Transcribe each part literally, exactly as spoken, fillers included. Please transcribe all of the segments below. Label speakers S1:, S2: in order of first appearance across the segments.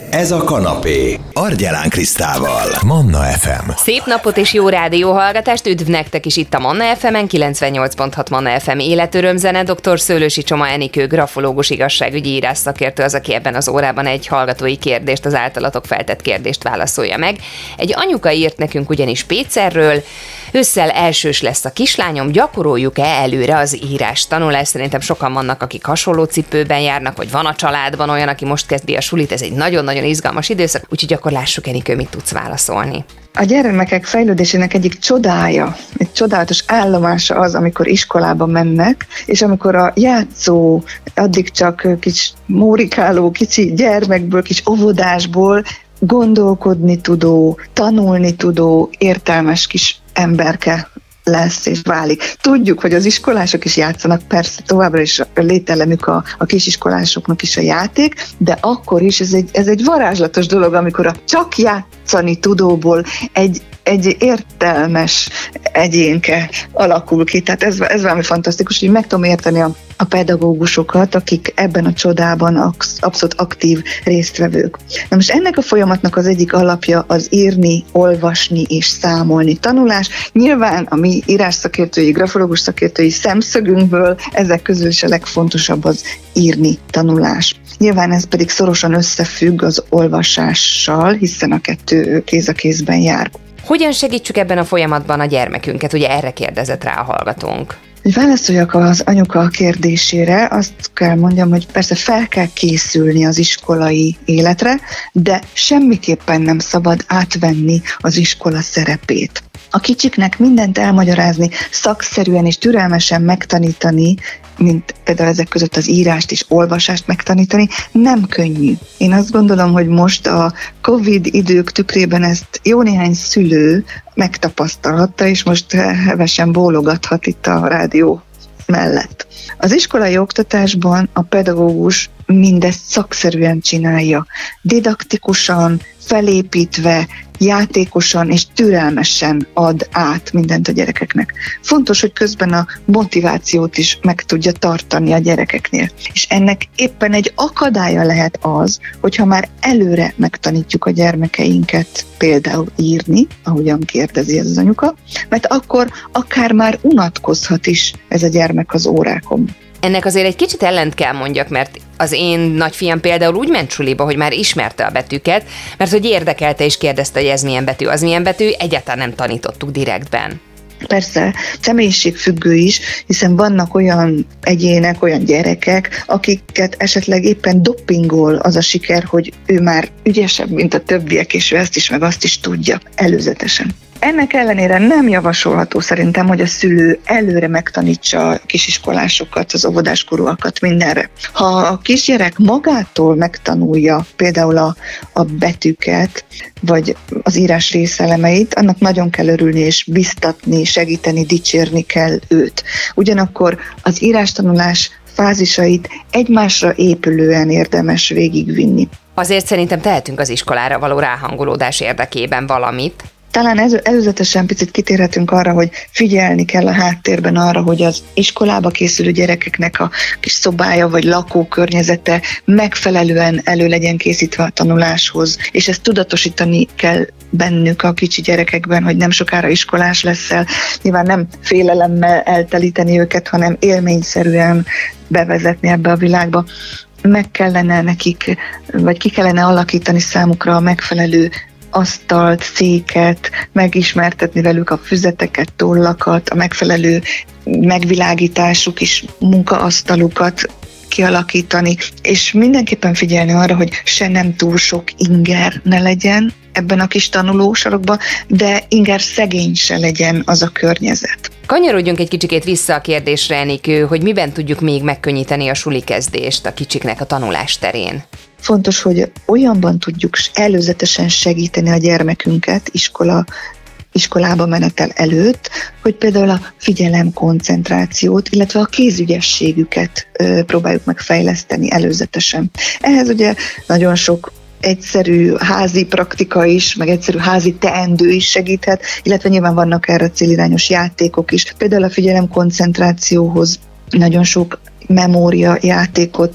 S1: Ez a kanapé. Argyelán Krisztával. Manna ef em.
S2: Szép napot és jó rádióhallgatást, üdv nektek is itt a Manna ef emen, kilencvennyolc pont hat Manna ef em életörömzene. dr. Szőlősi Csoma Enikő, grafológus, igazságügyi írásszakértő az, aki ebben az órában egy hallgatói kérdést, az általatok feltett kérdést válaszolja meg. Egy anyuka írt nekünk ugyanis Pécserről: ősszel elsős lesz a kislányom, gyakoroljuk-e előre az írás tanulást? Szerintem sokan vannak, akik hasonló cipőben járnak, vagy van a családban olyan, aki most kezdi a sulit, ez egy nagyon-nagyon izgalmas időszak, úgyhogy akkor lássuk, Enikő, mit tudsz válaszolni.
S3: A gyermekek fejlődésének egyik csodája, egy csodálatos állomása az, amikor iskolába mennek, és amikor a játszó, addig csak kis mórikáló, kicsi gyermekből, kis óvodásból gondolkodni tudó, tanulni tudó, értelmes kis emberke lesz és válik. Tudjuk, hogy az iskolások is játszanak, persze továbbra is lételemük a, a kisiskolásoknak is a játék, de akkor is ez egy, ez egy varázslatos dolog, amikor a csak játszani tudóból egy, egy értelmes egyénke alakul ki. Tehát ez, ez valami fantasztikus, hogy meg tudom érteni a, a pedagógusokat, akik ebben a csodában abszolút aktív résztvevők. Na most ennek a folyamatnak az egyik alapja az írni, olvasni és számolni tanulás. Nyilván a mi írásszakértői, grafológus szakértői szemszögünkből ezek közül is a legfontosabb az írni tanulás. Nyilván ez pedig szorosan összefügg az olvasással, hiszen a kettő kéz a kézben jár.
S2: Hogyan segítsük ebben a folyamatban a gyermekünket? Ugye erre kérdezett rá a hallgatónk.
S3: Hogy válaszoljak az anyuka kérdésére, azt kell mondjam, hogy persze fel kell készülni az iskolai életre, de semmiképpen nem szabad átvenni az iskola szerepét. A kicsiknek mindent elmagyarázni, szakszerűen és türelmesen megtanítani, mint például ezek között az írást és olvasást megtanítani, nem könnyű. Én azt gondolom, hogy most a Covid idők tükrében ezt jó néhány szülő megtapasztalhatta, és most hevesen bólogathat itt a rádió mellett. Az iskolai oktatásban a pedagógus mindezt szakszerűen csinálja, didaktikusan, felépítve, játékosan és türelmesen ad át mindent a gyerekeknek. Fontos, hogy közben a motivációt is meg tudja tartani a gyerekeknél. És ennek éppen egy akadálya lehet az, hogyha már előre megtanítjuk a gyermekeinket például írni, ahogyan kérdezi ez az anyuka, mert akkor akár már unatkozhat is ez a gyermek az órákon.
S2: Ennek azért egy kicsit ellent kell mondjak, mert az én nagyfiam például úgy ment suliba, hogy már ismerte a betűket, mert hogy érdekelte és kérdezte, hogy ez milyen betű, az milyen betű, egyáltalán nem tanítottuk direktben.
S3: Persze, személyiségfüggő is, hiszen vannak olyan egyének, olyan gyerekek, akiket esetleg éppen dopingol az a siker, hogy ő már ügyesebb, mint a többiek, és ő ezt is, meg azt is tudja előzetesen. Ennek ellenére nem javasolható szerintem, hogy a szülő előre megtanítsa a kisiskolásokat, az óvodáskorúakat mindenre. Ha a kisgyerek magától megtanulja például a, a betűket, vagy az írás részelemeit, annak nagyon kell örülni és biztatni, segíteni, dicsérni kell őt. Ugyanakkor az írástanulás fázisait egymásra épülően érdemes végigvinni.
S2: Azért szerintem tehetünk az iskolára való ráhangolódás érdekében valamit.
S3: Talán ez, előzetesen picit kitérhetünk arra, hogy figyelni kell a háttérben arra, hogy az iskolába készülő gyerekeknek a kis szobája vagy lakókörnyezete megfelelően elő legyen készítve a tanuláshoz, és ezt tudatosítani kell bennük a kicsi gyerekekben, hogy nem sokára iskolás leszel. Nyilván nem félelemmel eltelíteni őket, hanem élményszerűen bevezetni ebbe a világba. Meg kellene nekik, vagy ki kellene alakítani számukra a megfelelő asztalt, széket, megismertetni velük a füzeteket, tollakat, a megfelelő megvilágításuk is, munkaasztalukat kialakítani, és mindenképpen figyelni arra, hogy se nem túl sok inger ne legyen ebben a kis tanulósorokban, de inger szegény se legyen az a környezet.
S2: Kanyarodjunk egy kicsikét vissza a kérdésre, Enikő, hogy miben tudjuk még megkönnyíteni a suli kezdést a kicsiknek a tanulás terén.
S3: Fontos, hogy olyanban tudjuk előzetesen segíteni a gyermekünket iskola, iskolába menetel előtt, hogy például a figyelem koncentrációt, illetve a kézügyességüket ö, próbáljuk meg fejleszteni előzetesen. Ehhez ugye nagyon sok egyszerű házi praktika is, meg egyszerű házi teendő is segíthet, illetve nyilván vannak erre célirányos játékok is. Például a figyelem koncentrációhoz nagyon sok memória játékot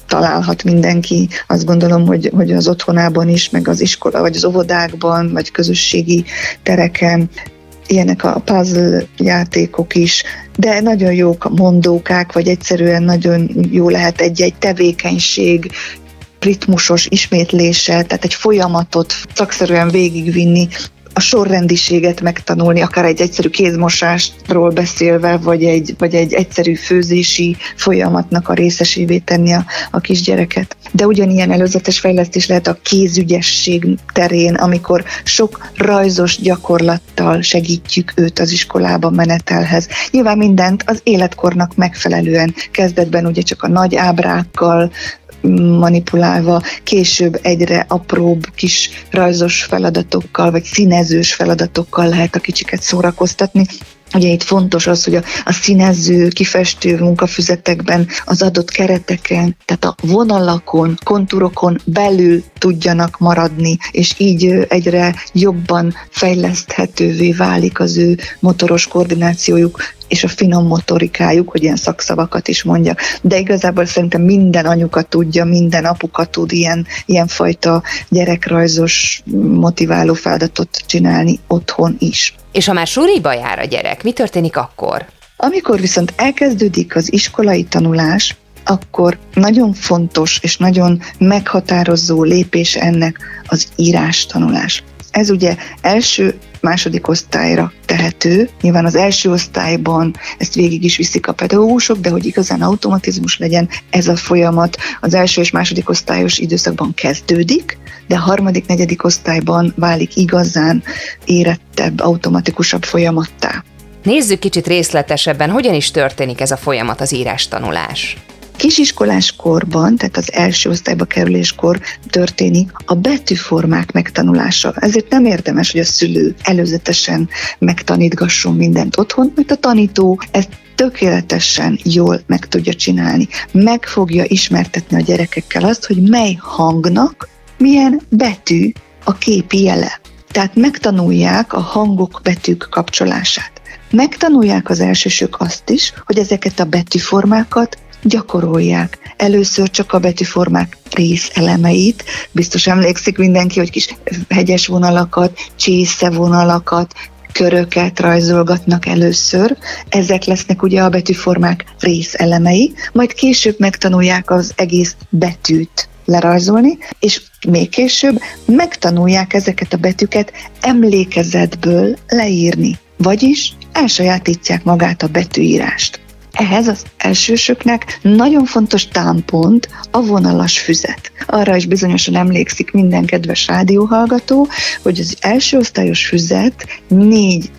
S3: találhat mindenki, azt gondolom, hogy, hogy az otthonában is, meg az iskola, vagy az óvodákban, vagy közösségi tereken, ilyenek a puzzle játékok is, de nagyon jók a mondókák, vagy egyszerűen nagyon jó lehet egy-egy tevékenység, ritmusos ismétlése, tehát egy folyamatot szakszerűen végigvinni, a sorrendiséget megtanulni, akár egy egyszerű kézmosásról beszélve, vagy egy, vagy egy egyszerű főzési folyamatnak a részesévé tenni a, a kisgyereket. De ugyanilyen előzetes fejlesztés lehet a kézügyesség terén, amikor sok rajzos gyakorlattal segítjük őt az iskolában menetelhez. Nyilván mindent az életkornak megfelelően, kezdetben ugye csak a nagy ábrákkal manipulálva, később egyre apróbb kis rajzos feladatokkal, vagy színezős feladatokkal lehet a kicsiket szórakoztatni. Ugye itt fontos az, hogy a, a színező, kifestő munkafüzetekben az adott kereteken, tehát a vonalakon, kontúrokon belül tudjanak maradni, és így egyre jobban fejleszthetővé válik az ő motoros koordinációjuk, és a finom motorikájuk, hogy ilyen szakszavakat is mondjak. De igazából szerintem minden anyuka tudja, minden apuka tud ilyen, ilyen fajta gyerekrajzos, motiváló feladatot csinálni otthon is.
S2: És ha már suliba jár a gyerek, mi történik akkor? Amikor
S3: viszont elkezdődik az iskolai tanulás, akkor nagyon fontos és nagyon meghatározó lépés ennek az írástanulás. Ez ugye első, második osztályra tehető. Nyilván az első osztályban ezt végig is viszik a pedagógusok, de hogy igazán automatizmus legyen, ez a folyamat az első és második osztályos időszakban kezdődik, de a harmadik, negyedik osztályban válik igazán érettebb, automatikusabb folyamattá.
S2: Nézzük kicsit részletesebben, hogyan is történik ez a folyamat, az írástanulás.
S3: Kisiskolás korban, tehát az első osztályba kerüléskor történik a betűformák megtanulása. Ezért nem érdemes, hogy a szülő előzetesen megtanítgasson mindent otthon, mert a tanító ezt tökéletesen jól meg tudja csinálni. Meg fogja ismertetni a gyerekekkel azt, hogy mely hangnak milyen betű a képi jele. Tehát megtanulják a hangok, betűk kapcsolását. Megtanulják az elsősök azt is, hogy ezeket a betűformákat gyakorolják. Először csak a betűformák részelemeit, biztos emlékszik mindenki, hogy kis hegyes vonalakat, csészevonalakat, köröket rajzolgatnak először. Ezek lesznek ugye a betűformák részelemei, majd később megtanulják az egész betűt lerajzolni, és még később megtanulják ezeket a betűket emlékezetből leírni, vagyis elsajátítják magát a betűírást. Ehhez az elsősöknek nagyon fontos támpont a vonalas füzet. Arra is bizonyosan emlékszik minden kedves rádióhallgató, hogy az első osztályos füzet négy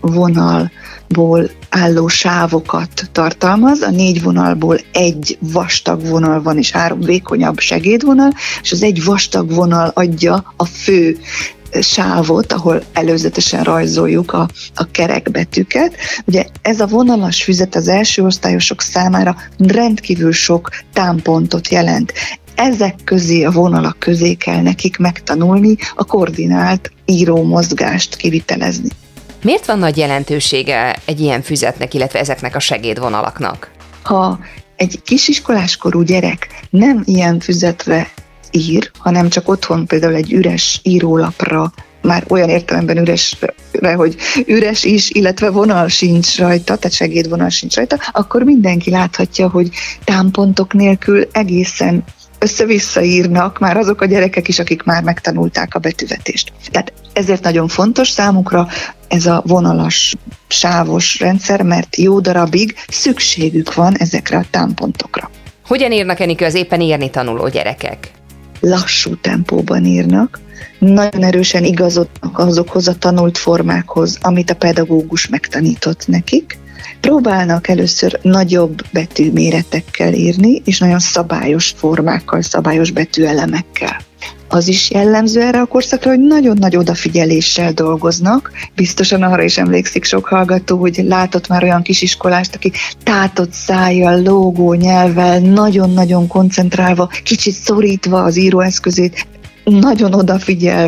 S3: vonalból álló sávokat tartalmaz, a négy vonalból egy vastag vonal van, és három vékonyabb segédvonal, és az egy vastag vonal adja a fő sávot, ahol előzetesen rajzoljuk a, a kerekbetűket. Ugye ez a vonalas füzet az első osztályosok számára rendkívül sok támpontot jelent. Ezek közé, a vonalak közé kell nekik megtanulni a koordinált írómozgást kivitelezni.
S2: Miért van nagy jelentősége egy ilyen füzetnek, illetve ezeknek a segédvonalaknak?
S3: Ha egy kisiskoláskorú gyerek nem ilyen füzetre ír, hanem csak otthon például egy üres írólapra, már olyan értelemben üresre, hogy üres is, illetve vonal sincs rajta, tehát segédvonal sincs rajta, akkor mindenki láthatja, hogy támpontok nélkül egészen össze-vissza írnak már azok a gyerekek is, akik már megtanulták a betűvetést. Tehát ezért nagyon fontos számukra ez a vonalas, sávos rendszer, mert jó darabig szükségük van ezekre a támpontokra.
S2: Hogyan írnak, Enikő, az éppen írni tanuló gyerekek?
S3: Lassú tempóban írnak, nagyon erősen igazodnak azokhoz a tanult formákhoz, amit a pedagógus megtanított nekik. Próbálnak először nagyobb betűméretekkel írni, és nagyon szabályos formákkal, szabályos betűelemekkel. Az is jellemző erre a korszakra, hogy nagyon nagy odafigyeléssel dolgoznak. Biztosan arra is emlékszik sok hallgató, hogy látott már olyan kisiskolást, aki tátott szájjal, lógó nyelvvel, nagyon-nagyon koncentrálva, kicsit szorítva az íróeszközét, nagyon odafigyelve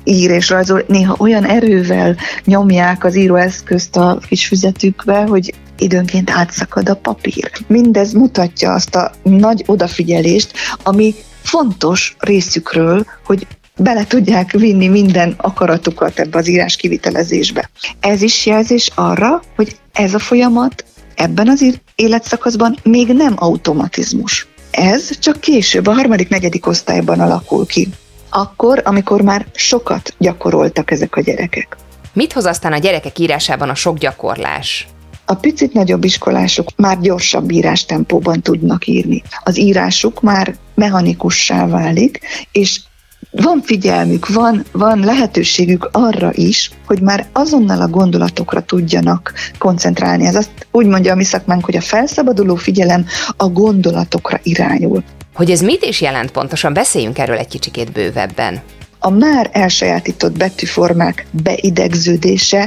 S3: ír és rajzol, néha olyan erővel nyomják az íróeszközt a kis füzetükbe, hogy időnként átszakad a papír. Mindez mutatja azt a nagy odafigyelést, ami fontos részükről, hogy bele tudják vinni minden akaratukat ebbe az írás kivitelezésbe. Ez is jelzés arra, hogy ez a folyamat ebben az életszakaszban még nem automatizmus. Ez csak később, a harmadik, negyedik osztályban alakul ki. Akkor, amikor már sokat gyakoroltak ezek a gyerekek.
S2: Mit hoz aztán a gyerekek írásában a sok gyakorlás?
S3: A picit nagyobb iskolások már gyorsabb írástempóban tudnak írni. Az írásuk már mechanikussá válik, és van figyelmük, van, van lehetőségük arra is, hogy már azonnal a gondolatokra tudjanak koncentrálni. Ez azt úgy mondja a mi szakmánk, hogy a felszabaduló figyelem a gondolatokra irányul.
S2: Hogy ez mit is jelent pontosan, beszéljünk erről egy kicsikét bővebben.
S3: A már elsajátított betűformák beidegződése,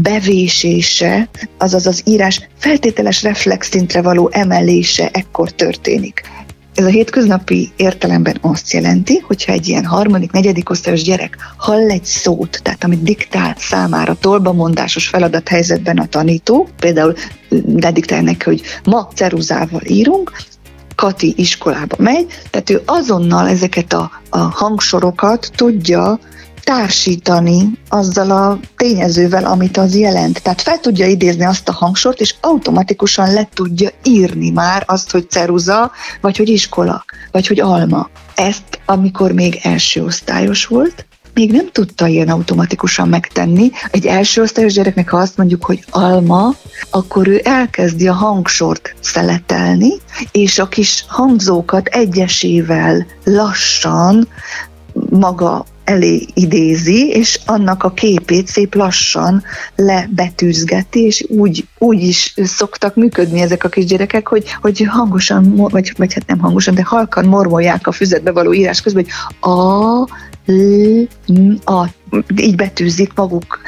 S3: bevésése, azaz az írás feltételes reflexszintre való emelése ekkor történik. Ez a hétköznapi értelemben azt jelenti, hogyha egy ilyen harmadik, negyedik osztályos gyerek hall egy szót, tehát amit diktál számára tolbamondásos feladathelyzetben a tanító, például dediktál neki, hogy ma ceruzával írunk, Kati iskolába megy, tehát ő azonnal ezeket a, a hangsorokat tudja társítani azzal a tényezővel, amit az jelent. Tehát fel tudja idézni azt a hangsort, és automatikusan le tudja írni már azt, hogy ceruza, vagy hogy iskola, vagy hogy alma. Ezt, amikor még első osztályos volt, még nem tudta ilyen automatikusan megtenni. Egy első osztályos gyereknek, ha azt mondjuk, hogy alma, akkor ő elkezdi a hangsort szeletelni, és a kis hangzókat egyesével lassan maga elé idézi, és annak a képét szép lassan lebetűzgeti, és úgy, úgy is szoktak működni ezek a kisgyerekek, hogy, hogy hangosan, vagy, vagy hát nem hangosan, de halkan mormolják a füzetbe való írás közben, hogy a, l, a, így betűzik maguk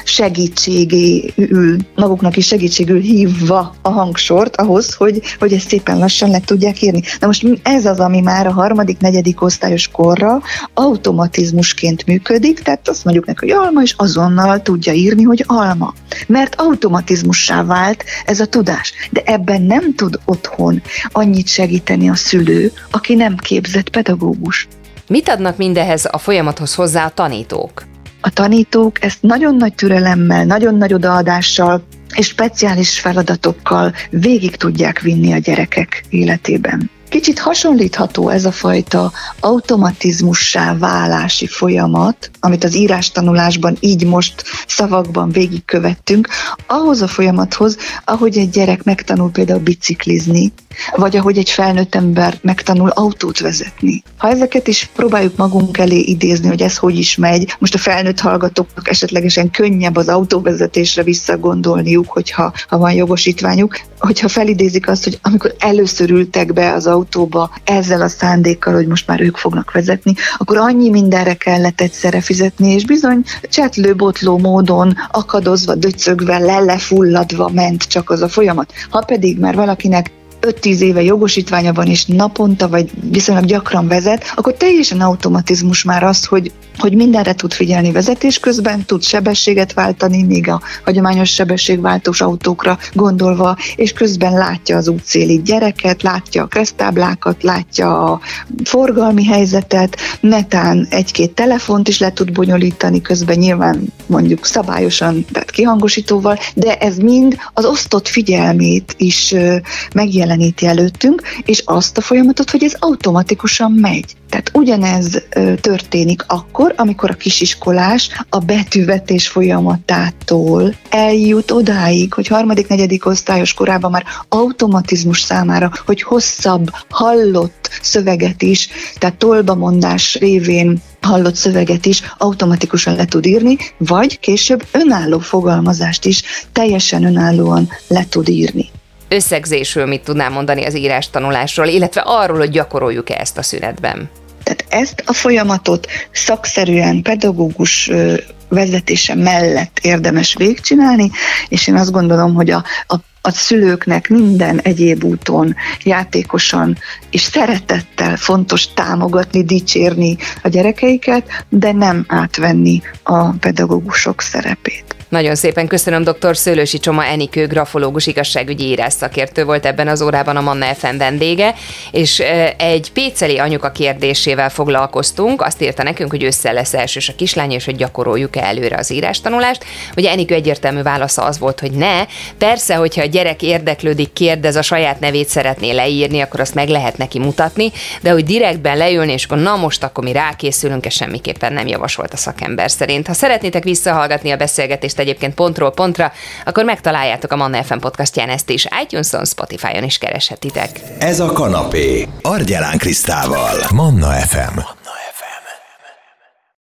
S3: segítségéül, maguknak is segítségül hívva a hangsort ahhoz, hogy, hogy ezt szépen lassan le tudják írni. Na most ez az, ami már a harmadik, negyedik osztályos korra automatizmusként működik, tehát azt mondjuk neki, hogy alma, és azonnal tudja írni, hogy alma. Mert automatizmussá vált ez a tudás. De ebben nem tud otthon annyit segíteni a szülő, aki nem képzett pedagógus.
S2: Mit adnak mindehez a folyamathoz hozzá a tanítók?
S3: A tanítók ezt nagyon nagy türelemmel, nagyon nagy odaadással és speciális feladatokkal végig tudják vinni a gyerekek életében. Kicsit hasonlítható ez a fajta automatizmussá válási folyamat, amit az írástanulásban így most szavakban végigkövettünk, ahhoz a folyamathoz, ahogy egy gyerek megtanul például biciklizni, vagy ahogy egy felnőtt ember megtanul autót vezetni. Ha ezeket is próbáljuk magunk elé idézni, hogy ez hogy is megy, most a felnőtt hallgatóknak esetlegesen könnyebb az autóvezetésre visszagondolniuk, hogyha ha van jogosítványuk, hogyha felidézik azt, hogy amikor először ültek be az autóba ezzel a szándékkal, hogy most már ők fognak vezetni, akkor annyi mindenre kellett egyszerre fizetni, és bizony csetlő-botló módon, akadozva, döcögve, lelefulladva ment csak az a folyamat. Ha pedig már valakinek öt-tíz éve jogosítványa van, és naponta, vagy viszonylag gyakran vezet, akkor teljesen automatizmus már az, hogy, hogy mindenre tud figyelni vezetés közben, tud sebességet váltani, még a hagyományos sebességváltós autókra gondolva, és közben látja az útszéli gyereket, látja a kereszttáblákat, látja a forgalmi helyzetet, netán egy-két telefont is le tud bonyolítani közben, nyilván mondjuk szabályosan, tehát kihangosítóval, de ez mind az osztott figyelmét is megjeleníti előttünk, és azt a folyamatot, hogy ez automatikusan megy. Tehát ugyanez ö, történik akkor, amikor a kisiskolás a betűvetés folyamatától eljut odáig, hogy harmadik, negyedik osztályos korában már automatizmus számára, hogy hosszabb, hallott szöveget is, tehát tolbamondás révén hallott szöveget is automatikusan le tud írni, vagy később önálló fogalmazást is teljesen önállóan le tud írni.
S2: Összegzésről mit tudnám mondani az írástanulásról, illetve arról, hogy gyakoroljuk-e ezt a szünetben?
S3: Tehát ezt a folyamatot szakszerűen pedagógus vezetése mellett érdemes végigcsinálni, és én azt gondolom, hogy a, a a szülőknek minden egyéb úton játékosan és szeretettel fontos támogatni, dicsérni a gyerekeiket, de nem átvenni a pedagógusok szerepét.
S2: Nagyon szépen köszönöm, dr. Szőlősi Csoma Enikő, grafológus, igazságügyi írásszakértő volt ebben az órában a Manna ef em vendége, és egy péceli anyuka kérdésével foglalkoztunk. Azt írta nekünk, hogy ősszel lesz elsős a kislány, és hogy gyakoroljuk-e előre az írástanulást. Ugye Enikő egyértelmű válasza az volt, hogy ne. Persze, hogyha a gyerek érdeklődik, kérdez, a saját nevét szeretné leírni, akkor azt meg lehet neki mutatni, de hogy direktben leülni, és akkor na most akkor mi rákészülünk, ez semmiképpen nem javasolt a szakember szerint. Ha szeretnétek visszahallgatni a beszélgetést egyébként pontról pontra, akkor megtaláljátok a Manna ef em podcastján ezt is, iTunes-on, Spotify-on is kereshetitek.
S1: Ez a kanapé Argyelán Krisztával. Manna ef em.